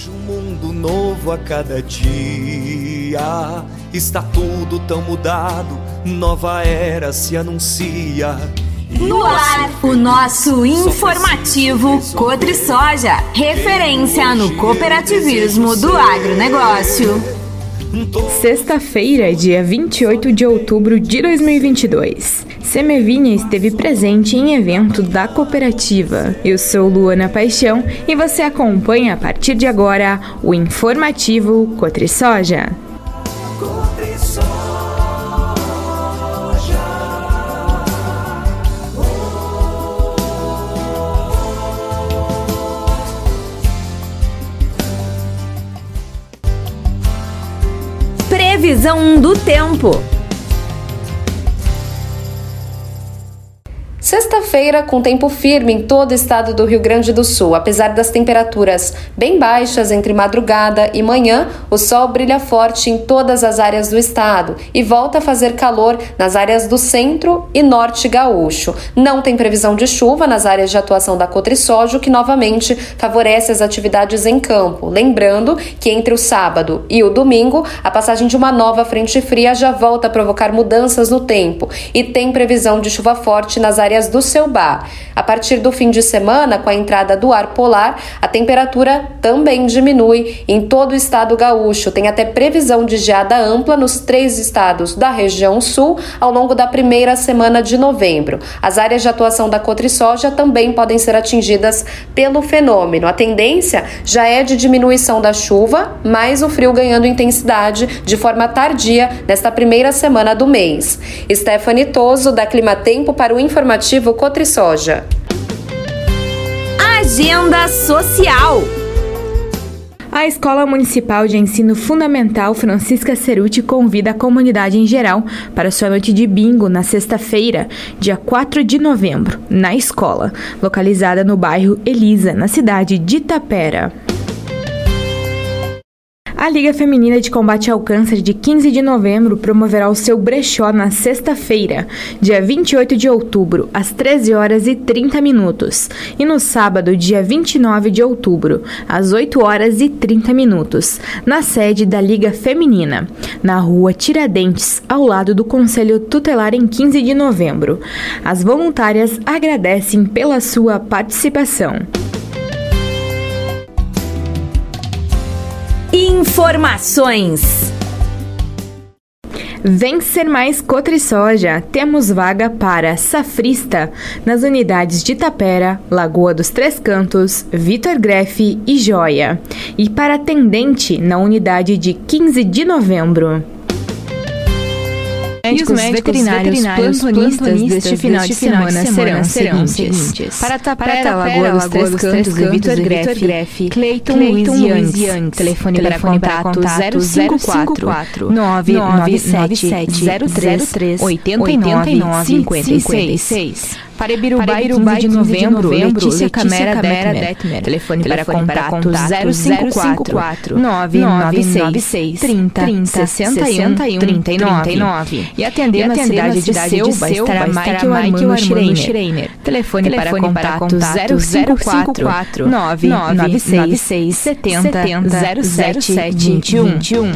Vejo um mundo novo a cada dia. Está tudo tão mudado, nova era se anuncia. No ar, o nosso informativo Cotrisoja, referência no cooperativismo do agronegócio. Sexta-feira, dia 28 de outubro de 2022. Semevinha esteve presente em evento da cooperativa. Eu sou Luana Paixão e você acompanha a partir de agora o informativo Cotrisoja. Previsão do tempo. Sexta-feira com tempo firme em todo o estado do Rio Grande do Sul. Apesar das temperaturas bem baixas entre madrugada e manhã, o sol brilha forte em todas as áreas do estado e volta a fazer calor nas áreas do centro e norte gaúcho. Não tem previsão de chuva nas áreas de atuação da Cotrisoja, o que novamente favorece as atividades em campo. Lembrando que entre o sábado e o domingo, a passagem de uma nova frente fria já volta a provocar mudanças no tempo e tem previsão de chuva forte nas áreas do Ceubá. A partir do fim de semana, com a entrada do ar polar, a temperatura também diminui em todo o estado gaúcho. Tem até previsão de geada ampla nos 3 estados da região sul ao longo da primeira semana de novembro. As áreas de atuação da Cotrisoja também podem ser atingidas pelo fenômeno. A tendência já é de diminuição da chuva, mas o frio ganhando intensidade de forma tardia nesta primeira semana do mês. Stephanie Toso, da Climatempo, para o informativo Cotrisoja. Agenda social. A Escola Municipal de Ensino Fundamental Francisca Cerutti convida a comunidade em geral para sua noite de bingo na sexta-feira, dia 4 de novembro, na escola, localizada no bairro Elisa, na cidade de Itapera. A Liga Feminina de Combate ao Câncer de 15 de novembro promoverá o seu brechó na sexta-feira, dia 28 de outubro, às 13 horas e 30 minutos, e no sábado, dia 29 de outubro, às 8 horas e 30 minutos, na sede da Liga Feminina, na rua Tiradentes, ao lado do Conselho Tutelar em 15 de novembro. As voluntárias agradecem pela sua participação. Informações. Vem ser mais Cotrisoja. Temos vaga para safrista nas unidades de Itapera, Lagoa dos Três Cantos, Vitor Grefe e Joia. E para atendente na unidade de 15 de novembro. E os médicos veterinários plantonistas deste final de semana serão os seguintes. Para Tapera, Lagoa dos Três Cantos e Vitor Grefe, Cleiton Luiz Young. Telefone para contato 054 997 03 89 56. Para Ibirubá, 15 de novembro, Letícia Camera Detmer. Telefone para contato 054 996 30 61 39. E atendendo na cidade de Selva estará Michael Armando Schreiner. Telefone para contato 054 996 70 07 21.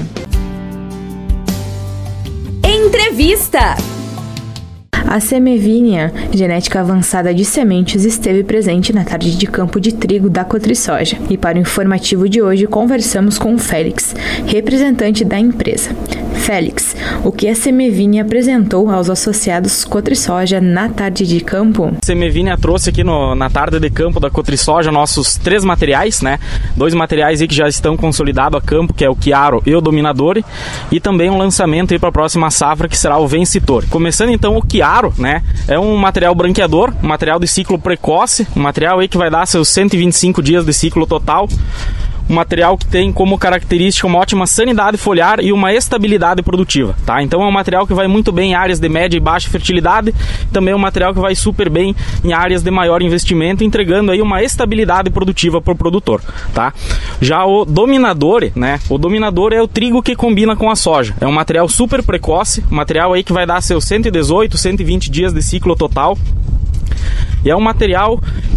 Entrevista. A Semevinha, genética avançada de sementes, esteve presente na tarde de campo de trigo da Cotrisoja. E para o informativo de hoje, conversamos com o Félix, representante da empresa. Félix, o que a Semevinha apresentou aos associados Cotrisoja na tarde de campo? A Semevinha trouxe aqui na tarde de campo da Cotrisoja nossos 3 materiais, né? 2 materiais aí que já estão consolidados a campo, que é o Chiaro e o Dominador, e também um lançamento aí para a próxima safra, que será o Vencitor. Começando então o Chiaro, né? É um material branqueador, um material de ciclo precoce, um material aí que vai dar seus 125 dias de ciclo total. Um material que tem como característica uma ótima sanidade foliar e uma estabilidade produtiva, tá? Então é um material que vai muito bem em áreas de média e baixa fertilidade, também é um material que vai super bem em áreas de maior investimento, entregando aí uma estabilidade produtiva para o produtor, tá? Já o Dominador, né? O Dominador é o trigo que combina com a soja, é um material super precoce, um material aí que vai dar seus 118, 120 dias de ciclo total. E é um material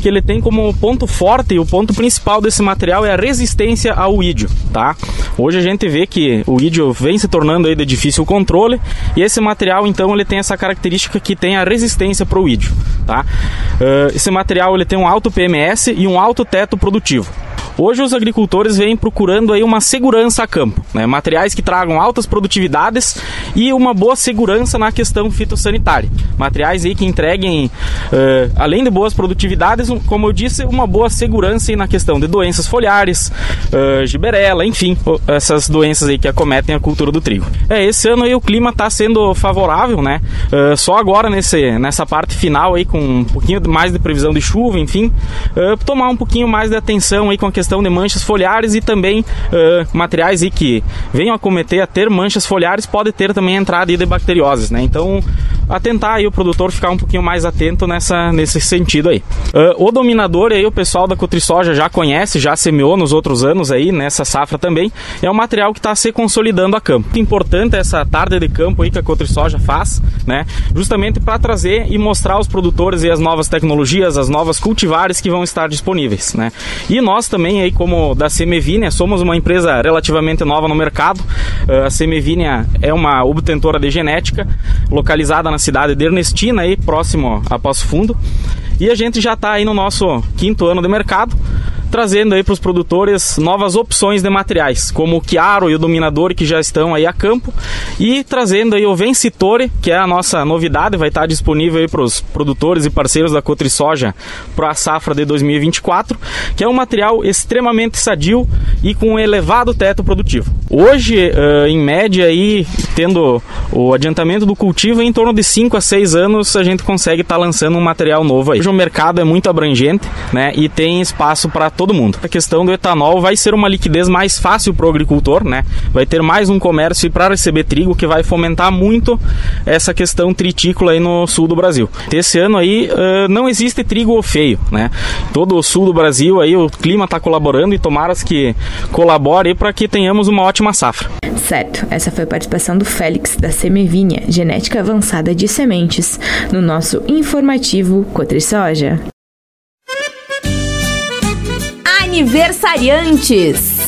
que ele tem como ponto forte e o ponto principal desse material é a resistência ao ídio, tá? Hoje a gente vê que o ídio vem se tornando aí de difícil controle e esse material então ele tem essa característica que tem a resistência para o ídio, tá? Esse material ele tem um alto PMS e um alto teto produtivo. Hoje os agricultores vêm procurando aí uma segurança a campo, né? Materiais que tragam altas produtividades e uma boa segurança na questão fitossanitária. Materiais aí que entreguem, além de boas produtividades, como eu disse, uma boa segurança aí na questão de doenças foliares, giberela, enfim, essas doenças aí que acometem a cultura do trigo. Esse ano aí o clima está sendo favorável, né? Só agora nessa parte final aí com um pouquinho mais de previsão de chuva, enfim, tomar um pouquinho mais de atenção aí com a questão de manchas foliares e também materiais aí que venham a cometer a ter manchas foliares pode ter também entrada de bacterioses, né? Então atentar aí o produtor ficar um pouquinho mais atento nesse sentido aí. O dominador aí o pessoal da Cotrisoja já conhece, já semeou nos outros anos aí, nessa safra também, é um material que está se consolidando a campo. Muito importante essa tarde de campo aí que a Cotrisoja faz, né? Justamente para trazer e mostrar aos produtores aí as novas tecnologias, as novas cultivares que vão estar disponíveis, né? E nós também aí como da Semevinha, somos uma empresa relativamente nova no mercado. A Semevinha é uma obtentora de genética localizada na cidade de Ernestina, aí, próximo a Passo Fundo, e a gente já está aí no nosso 5º ano de mercado, trazendo aí para os produtores novas opções de materiais, como o Chiaro e o Dominador, que já estão aí a campo, e trazendo aí o Vencitore, que é a nossa novidade, vai estar disponível aí para os produtores e parceiros da Cotrisoja para a safra de 2024, que é um material extremamente sadio e com um elevado teto produtivo. Hoje, em média, aí, tendo o adiantamento do cultivo, em torno de 5 a 6 anos, a gente consegue estar lançando um material novo aí. Hoje o mercado é muito abrangente, né, e tem espaço para todo mundo. A questão do etanol vai ser uma liquidez mais fácil para o agricultor, né? Vai ter mais um comércio para receber trigo que vai fomentar muito essa questão tritícola aí no sul do Brasil. Esse ano aí não existe trigo feio, né? Todo o sul do Brasil aí o clima está colaborando e tomaras que colabore para que tenhamos uma ótima safra. Certo, essa foi a participação do Félix da Semevinha, genética avançada de sementes, no nosso informativo Cotrisoja. Aniversariantes.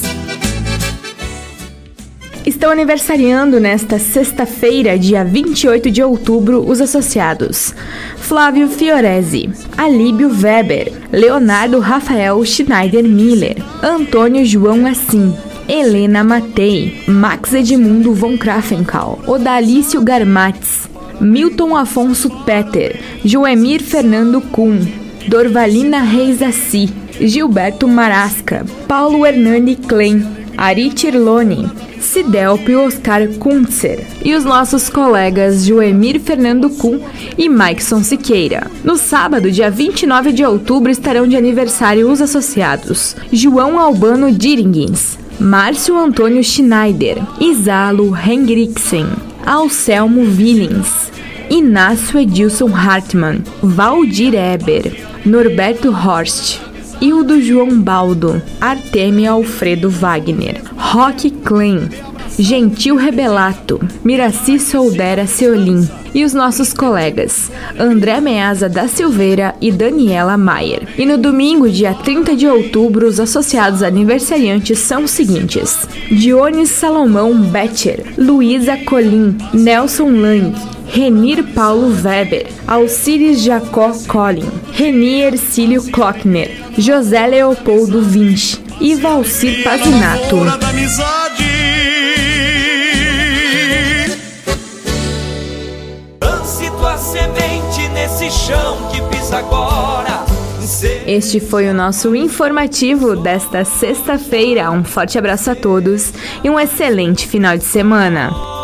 Estão aniversariando nesta sexta-feira, dia 28 de outubro, os associados Flávio Fiorese, Alíbio Weber, Leonardo Rafael Schneider Miller, Antônio João Assim, Helena Matei, Max Edmundo von Krafenthal, Odalício Garmatz, Milton Afonso Peter, Joemir Fernando Kuhn, Dorvalina Reis Assi, Gilberto Marasca, Paulo Hernani Klein, Ari Tirlone, Cidelpio Oscar Kuntzer e os nossos colegas Joemir Fernando Kuhn e Maikson Siqueira. No sábado, dia 29 de outubro, estarão de aniversário os associados João Albano Diringuins, Márcio Antônio Schneider, Isalo Henriksen, Anselmo Willings, Inácio Edilson Hartmann, Valdir Eber, Norberto Horst, Hildo João Baldo, Artemio Alfredo Wagner, Roque Klein, Gentil Rebelato, Miraci Soldera Seolim e os nossos colegas André Meaza da Silveira e Daniela Maier. E no domingo, dia 30 de outubro, os associados aniversariantes são os seguintes: Dionis Salomão Betcher, Luísa Colim, Nelson Lang, Renir Paulo Weber, Alcides Jacó Collin, Reni Ercílio Klockner, José Leopoldo Vinci e Valcir Pazinato. Lance tua semente nesse chão que pisa agora. Este foi o nosso informativo desta sexta-feira. Um forte abraço a todos e um excelente final de semana.